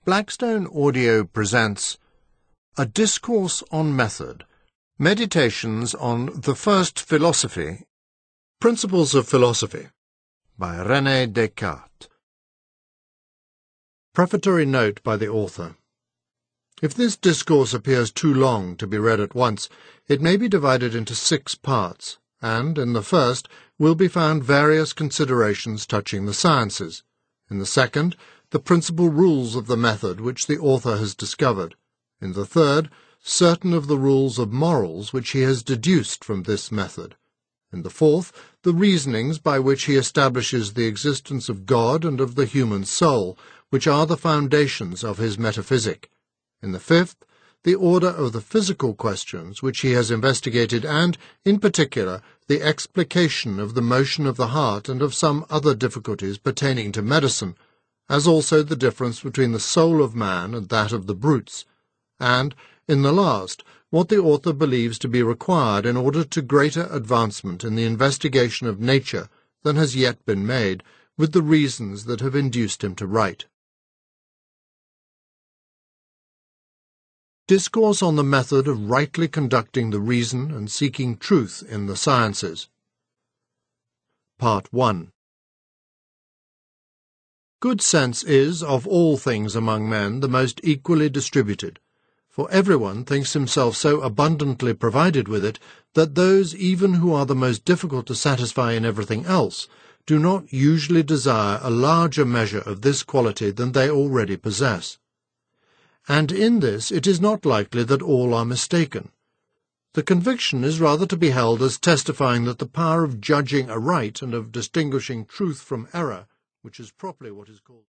Blackstone Audio presents A Discourse on Method, Meditations on the First Philosophy, Principles of Philosophy, by René Descartes. Prefatory note by the author. If this discourse appears too long to be read at once, it may be divided into 6 parts, and in the first will be found various considerations touching the sciences. In the second, the principal rules of the method which the author has discovered. In the third, certain of the rules of morals which he has deduced from this method. In the fourth, the reasonings by which he establishes the existence of God and of the human soul, which are the foundations of his metaphysic. In the fifth, the order of the physical questions which he has investigated and, in particular, the explication of the motion of the heart and of some other difficulties pertaining to medicine, as also the difference between the soul of man and that of the brutes, and, in the last, what the author believes to be required in order to greater advancement in the investigation of nature than has yet been made, with the reasons that have induced him to write. Discourse on the method of rightly conducting the reason and seeking truth in the sciences. Part 1. Good sense is, of all things among men, the most equally distributed, for everyone thinks himself so abundantly provided with it that those even who are the most difficult to satisfy in everything else do not usually desire a larger measure of this quality than they already possess. And in this it is not likely that all are mistaken. The conviction is rather to be held as testifying that the power of judging aright and of distinguishing truth from error, which is properly what is called